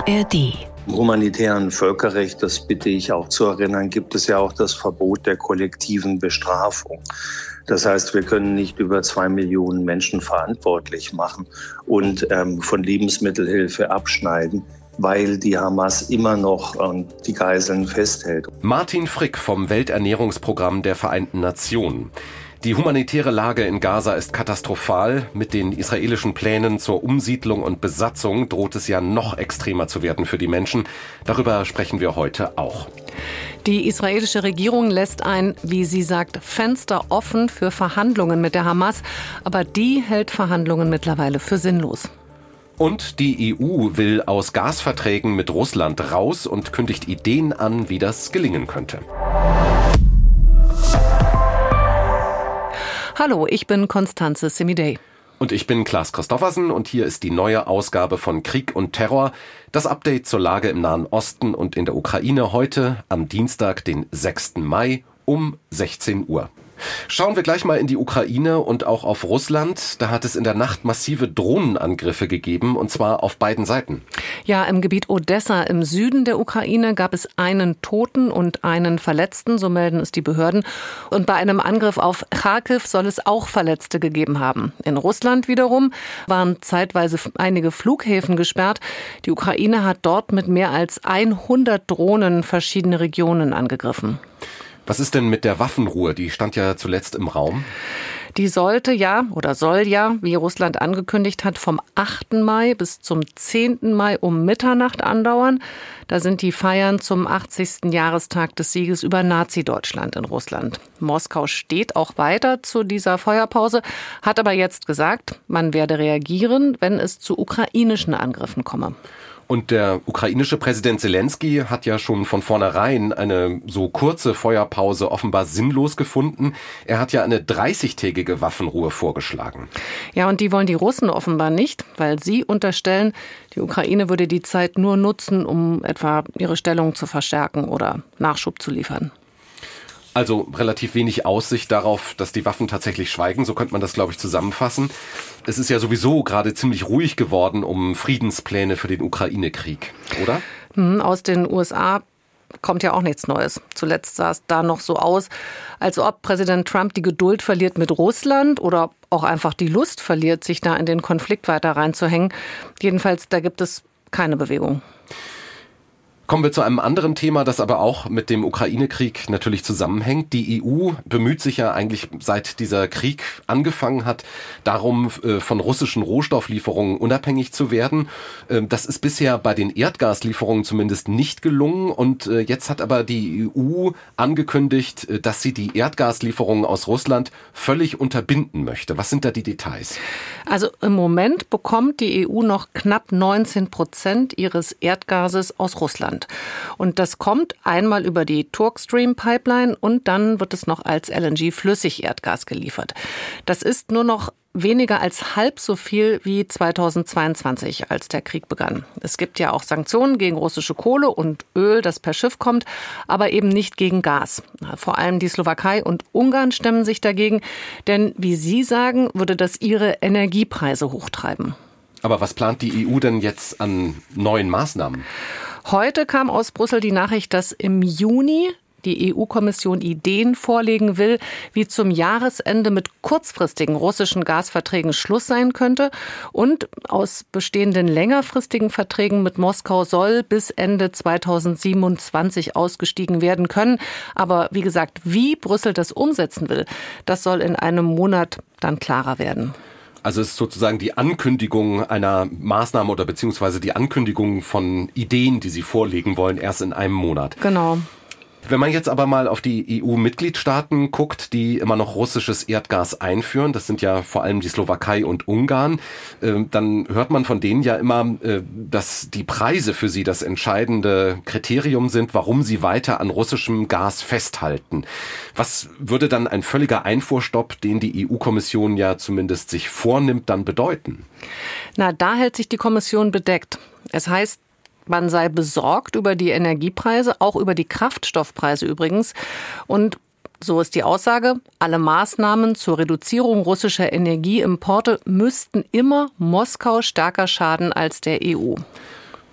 ARD. Im humanitären Völkerrecht, das bitte ich auch zu erinnern, gibt es ja auch das Verbot der kollektiven Bestrafung. Das heißt, wir können nicht über 2 Millionen Menschen verantwortlich machen und von Lebensmittelhilfe abschneiden, weil die Hamas immer noch die Geiseln festhält. Martin Frick vom Welternährungsprogramm der Vereinten Nationen. Die humanitäre Lage in Gaza ist katastrophal. Mit den israelischen Plänen zur Umsiedlung und Besatzung droht es ja noch extremer zu werden für die Menschen. Darüber sprechen wir heute auch. Die israelische Regierung lässt ein, wie sie sagt, Fenster offen für Verhandlungen mit der Hamas. Aber die hält Verhandlungen mittlerweile für sinnlos. Und die EU will aus Gasverträgen mit Russland raus und kündigt Ideen an, wie das gelingen könnte. Hallo, ich bin Constanze Semidey. Und ich bin Klaas Christoffersen und hier ist die neue Ausgabe von Krieg und Terror. Das Update zur Lage im Nahen Osten und in der Ukraine heute am Dienstag, den 6. Mai um 16 Uhr. Schauen wir gleich mal in die Ukraine und auch auf Russland. Da hat es in der Nacht massive Drohnenangriffe gegeben, und zwar auf beiden Seiten. Ja, im Gebiet Odessa im Süden der Ukraine gab es einen Toten und einen Verletzten, so melden es die Behörden. Und bei einem Angriff auf Charkiw soll es auch Verletzte gegeben haben. In Russland wiederum waren zeitweise einige Flughäfen gesperrt. Die Ukraine hat dort mit mehr als 100 Drohnen verschiedene Regionen angegriffen. Was ist denn mit der Waffenruhe? Die stand ja zuletzt im Raum. Die soll ja, wie Russland angekündigt hat, vom 8. Mai bis zum 10. Mai um Mitternacht andauern. Da sind die Feiern zum 80. Jahrestag des Sieges über Nazi-Deutschland in Russland. Moskau steht auch weiter zu dieser Feuerpause, hat aber jetzt gesagt, man werde reagieren, wenn es zu ukrainischen Angriffen komme. Und der ukrainische Präsident Zelensky hat ja schon von vornherein eine so kurze Feuerpause offenbar sinnlos gefunden. Er hat ja eine 30-tägige Waffenruhe vorgeschlagen. Ja, und die wollen die Russen offenbar nicht, weil sie unterstellen, die Ukraine würde die Zeit nur nutzen, um etwa ihre Stellung zu verstärken oder Nachschub zu liefern. Also relativ wenig Aussicht darauf, dass die Waffen tatsächlich schweigen. So könnte man das, glaube ich, zusammenfassen. Es ist ja sowieso gerade ziemlich ruhig geworden um Friedenspläne für den Ukraine-Krieg, oder? Aus den USA kommt ja auch nichts Neues. Zuletzt sah es da noch so aus, als ob Präsident Trump die Geduld verliert mit Russland oder auch einfach die Lust verliert, sich da in den Konflikt weiter reinzuhängen. Jedenfalls, da gibt es keine Bewegung. Kommen wir zu einem anderen Thema, das aber auch mit dem Ukraine-Krieg natürlich zusammenhängt. Die EU bemüht sich ja eigentlich, seit dieser Krieg angefangen hat, darum, von russischen Rohstofflieferungen unabhängig zu werden. Das ist bisher bei den Erdgaslieferungen zumindest nicht gelungen. Und jetzt hat aber die EU angekündigt, dass sie die Erdgaslieferungen aus Russland völlig unterbinden möchte. Was sind da die Details? Also im Moment bekommt die EU noch knapp 19% ihres Erdgases aus Russland. Und das kommt einmal über die Turkstream-Pipeline und dann wird es noch als LNG-Flüssigerdgas geliefert. Das ist nur noch weniger als halb so viel wie 2022, als der Krieg begann. Es gibt ja auch Sanktionen gegen russische Kohle und Öl, das per Schiff kommt, aber eben nicht gegen Gas. Vor allem die Slowakei und Ungarn stemmen sich dagegen, denn wie Sie sagen, würde das ihre Energiepreise hochtreiben. Aber was plant die EU denn jetzt an neuen Maßnahmen? Heute kam aus Brüssel die Nachricht, dass im Juni die EU-Kommission Ideen vorlegen will, wie zum Jahresende mit kurzfristigen russischen Gasverträgen Schluss sein könnte. Und aus bestehenden längerfristigen Verträgen mit Moskau soll bis Ende 2027 ausgestiegen werden können. Aber wie gesagt, wie Brüssel das umsetzen will, das soll in einem Monat dann klarer werden. Also es ist sozusagen die Ankündigung einer Maßnahme oder beziehungsweise die Ankündigung von Ideen, die Sie vorlegen wollen, erst in einem Monat. Genau. Wenn man jetzt aber mal auf die EU-Mitgliedstaaten guckt, die immer noch russisches Erdgas einführen, das sind ja vor allem die Slowakei und Ungarn, dann hört man von denen ja immer, dass die Preise für sie das entscheidende Kriterium sind, warum sie weiter an russischem Gas festhalten. Was würde dann ein völliger Einfuhrstopp, den die EU-Kommission ja zumindest sich vornimmt, dann bedeuten? Na, da hält sich die Kommission bedeckt. Es heißt, man sei besorgt über die Energiepreise, auch über die Kraftstoffpreise übrigens. Und so ist die Aussage, alle Maßnahmen zur Reduzierung russischer Energieimporte müssten immer Moskau stärker schaden als der EU.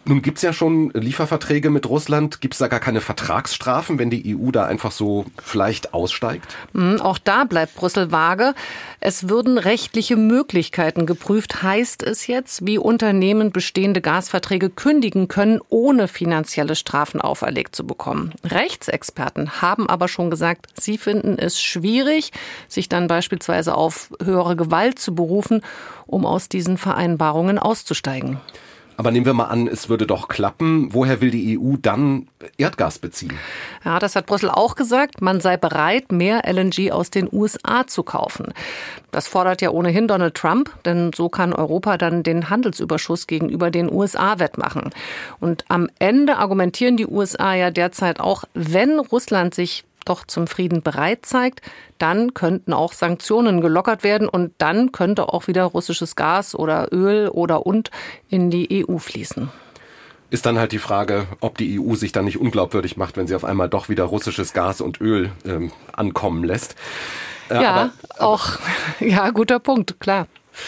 Nun gibt's ja schon Lieferverträge mit Russland. Gibt's da gar keine Vertragsstrafen, wenn die EU da einfach so vielleicht aussteigt? Auch da bleibt Brüssel vage. Es würden rechtliche Möglichkeiten geprüft, heißt es jetzt, wie Unternehmen bestehende Gasverträge kündigen können, ohne finanzielle Strafen auferlegt zu bekommen. Rechtsexperten haben aber schon gesagt, sie finden es schwierig, sich dann beispielsweise auf höhere Gewalt zu berufen, um aus diesen Vereinbarungen auszusteigen. Aber nehmen wir mal an, es würde doch klappen. Woher will die EU dann Erdgas beziehen? Ja, das hat Brüssel auch gesagt. Man sei bereit, mehr LNG aus den USA zu kaufen. Das fordert ja ohnehin Donald Trump, denn so kann Europa dann den Handelsüberschuss gegenüber den USA wettmachen. Und am Ende argumentieren die USA ja derzeit auch, wenn Russland sich doch zum Frieden bereit zeigt, dann könnten auch Sanktionen gelockert werden und dann könnte auch wieder russisches Gas oder Öl und in die EU fließen. Ist dann halt die Frage, ob die EU sich dann nicht unglaubwürdig macht, wenn sie auf einmal doch wieder russisches Gas und Öl ankommen lässt. Guter Punkt, klar.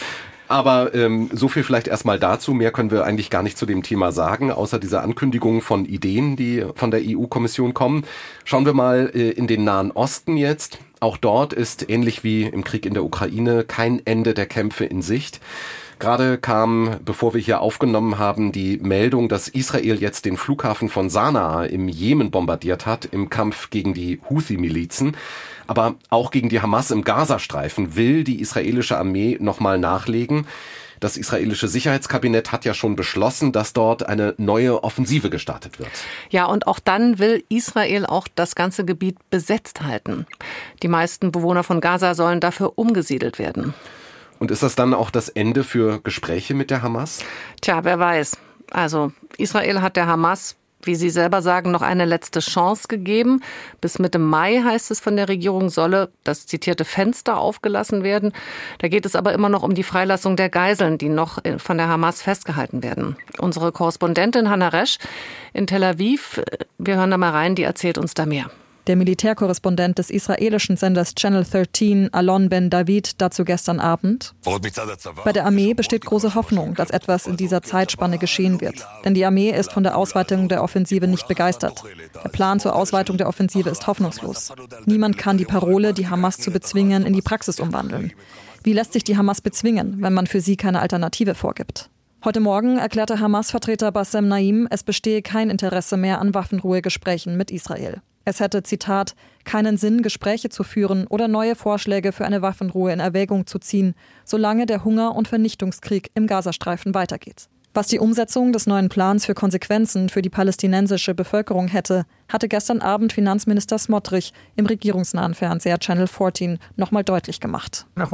Aber so viel vielleicht erstmal dazu. Mehr können wir eigentlich gar nicht zu dem Thema sagen, außer dieser Ankündigung von Ideen, die von der EU-Kommission kommen. Schauen wir mal in den Nahen Osten jetzt. Auch dort ist, ähnlich wie im Krieg in der Ukraine, kein Ende der Kämpfe in Sicht. Gerade kam, bevor wir hier aufgenommen haben, die Meldung, dass Israel jetzt den Flughafen von Sanaa im Jemen bombardiert hat im Kampf gegen die Houthi-Milizen. Aber auch gegen die Hamas im Gazastreifen will die israelische Armee nochmal nachlegen. Das israelische Sicherheitskabinett hat ja schon beschlossen, dass dort eine neue Offensive gestartet wird. Ja, und auch dann will Israel auch das ganze Gebiet besetzt halten. Die meisten Bewohner von Gaza sollen dafür umgesiedelt werden. Und ist das dann auch das Ende für Gespräche mit der Hamas? Tja, wer weiß. Also Israel hat der Hamas, wie Sie selber sagen, noch eine letzte Chance gegeben. Bis Mitte Mai, heißt es von der Regierung, solle das zitierte Fenster aufgelassen werden. Da geht es aber immer noch um die Freilassung der Geiseln, die noch von der Hamas festgehalten werden. Unsere Korrespondentin Hannah Resch in Tel Aviv, wir hören da mal rein, die erzählt uns da mehr. Der Militärkorrespondent des israelischen Senders Channel 13, Alon Ben David, dazu gestern Abend. Bei der Armee besteht große Hoffnung, dass etwas in dieser Zeitspanne geschehen wird. Denn die Armee ist von der Ausweitung der Offensive nicht begeistert. Der Plan zur Ausweitung der Offensive ist hoffnungslos. Niemand kann die Parole, die Hamas zu bezwingen, in die Praxis umwandeln. Wie lässt sich die Hamas bezwingen, wenn man für sie keine Alternative vorgibt? Heute Morgen erklärte Hamas-Vertreter Bassem Naim, es bestehe kein Interesse mehr an Waffenruhegesprächen mit Israel. Es hätte, Zitat, keinen Sinn, Gespräche zu führen oder neue Vorschläge für eine Waffenruhe in Erwägung zu ziehen, solange der Hunger- und Vernichtungskrieg im Gazastreifen weitergeht. Was die Umsetzung des neuen Plans für Konsequenzen für die palästinensische Bevölkerung hätte, hatte gestern Abend Finanzminister Smotrich im regierungsnahen Fernseher Channel 14 nochmal deutlich gemacht. Wir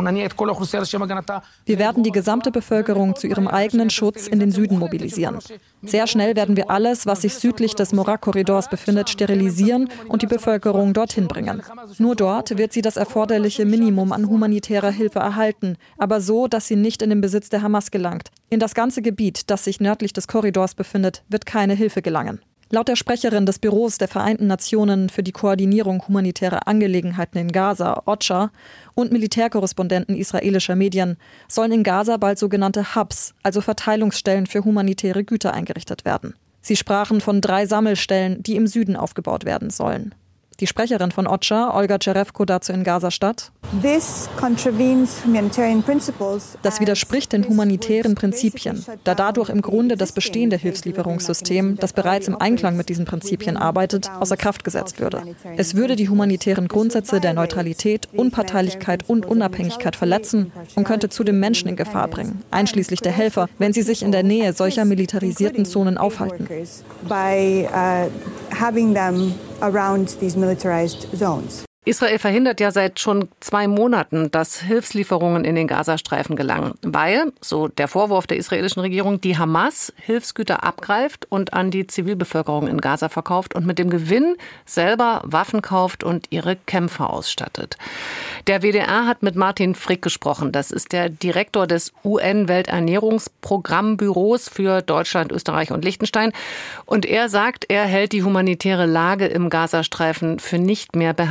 werden die gesamte Bevölkerung zu ihrem eigenen Schutz in den Süden mobilisieren. Sehr schnell werden wir alles, was sich südlich des Morak-Korridors befindet, sterilisieren und die Bevölkerung dorthin bringen. Nur dort wird sie das erforderliche Minimum an humanitärer Hilfe erhalten, aber so, dass sie nicht in den Besitz der Hamas gelangt. In das ganze Gebiet, das sich nördlich des Korridors befindet, wird keine Hilfe gelangen. Laut der Sprecherin des Büros der Vereinten Nationen für die Koordinierung humanitärer Angelegenheiten in Gaza, OCHA, und Militärkorrespondenten israelischer Medien sollen in Gaza bald sogenannte Hubs, also Verteilungsstellen für humanitäre Güter, eingerichtet werden. Sie sprachen von 3 Sammelstellen, die im Süden aufgebaut werden sollen. Die Sprecherin von OCHA, Olga Cherevko, dazu in Gaza-Stadt. Das widerspricht den humanitären Prinzipien, da dadurch im Grunde das bestehende Hilfslieferungssystem, das bereits im Einklang mit diesen Prinzipien arbeitet, außer Kraft gesetzt würde. Es würde die humanitären Grundsätze der Neutralität, Unparteilichkeit und Unabhängigkeit verletzen und könnte zudem Menschen in Gefahr bringen, einschließlich der Helfer, wenn sie sich in der Nähe solcher militarisierten Zonen aufhalten. Israel verhindert ja seit schon 2 Monaten, dass Hilfslieferungen in den Gazastreifen gelangen, weil, so der Vorwurf der israelischen Regierung, die Hamas Hilfsgüter abgreift und an die Zivilbevölkerung in Gaza verkauft und mit dem Gewinn selber Waffen kauft und ihre Kämpfer ausstattet. Der WDR hat mit Martin Frick gesprochen. Das ist der Direktor des UN-Welternährungsprogrammbüros für Deutschland, Österreich und Liechtenstein. Und er sagt, er hält die humanitäre Lage im Gazastreifen für nicht mehr beherrschbar.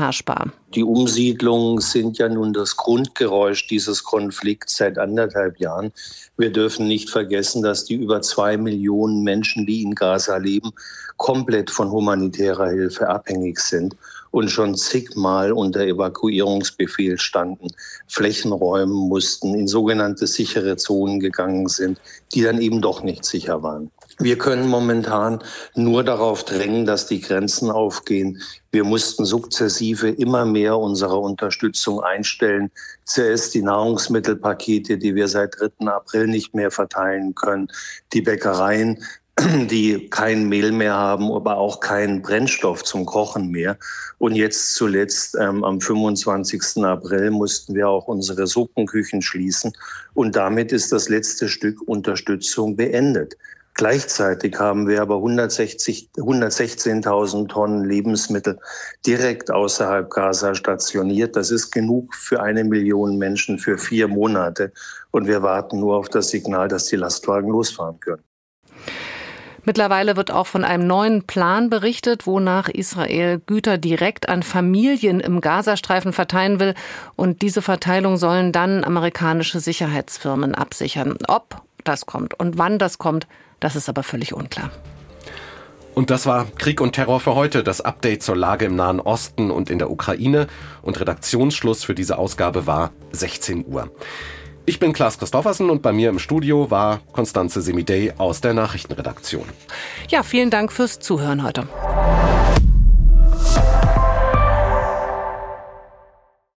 Europa. Die Umsiedlungen sind ja nun das Grundgeräusch dieses Konflikts seit 1,5 Jahren. Wir dürfen nicht vergessen, dass die über 2 Millionen Menschen, die in Gaza leben, komplett von humanitärer Hilfe abhängig sind und schon zigmal unter Evakuierungsbefehl standen, Flächen räumen mussten, in sogenannte sichere Zonen gegangen sind, die dann eben doch nicht sicher waren. Wir können momentan nur darauf drängen, dass die Grenzen aufgehen. Wir mussten sukzessive immer mehr unserer Unterstützung einstellen. Zuerst die Nahrungsmittelpakete, die wir seit 3. April nicht mehr verteilen können, die Bäckereien, die kein Mehl mehr haben, aber auch keinen Brennstoff zum Kochen mehr. Und jetzt zuletzt am 25. April mussten wir auch unsere Suppenküchen schließen. Und damit ist das letzte Stück Unterstützung beendet. Gleichzeitig haben wir aber 116.000 Tonnen Lebensmittel direkt außerhalb Gaza stationiert. Das ist genug für 1 Million Menschen für 4 Monate. Und wir warten nur auf das Signal, dass die Lastwagen losfahren können. Mittlerweile wird auch von einem neuen Plan berichtet, wonach Israel Güter direkt an Familien im Gazastreifen verteilen will. Und diese Verteilung sollen dann amerikanische Sicherheitsfirmen absichern. Ob das kommt und wann das kommt, das ist aber völlig unklar. Und das war Krieg und Terror für heute, das Update zur Lage im Nahen Osten und in der Ukraine. Und Redaktionsschluss für diese Ausgabe war 16 Uhr. Ich bin Klaas Christoffersen und bei mir im Studio war Constanze Semidey aus der Nachrichtenredaktion. Ja, vielen Dank fürs Zuhören heute.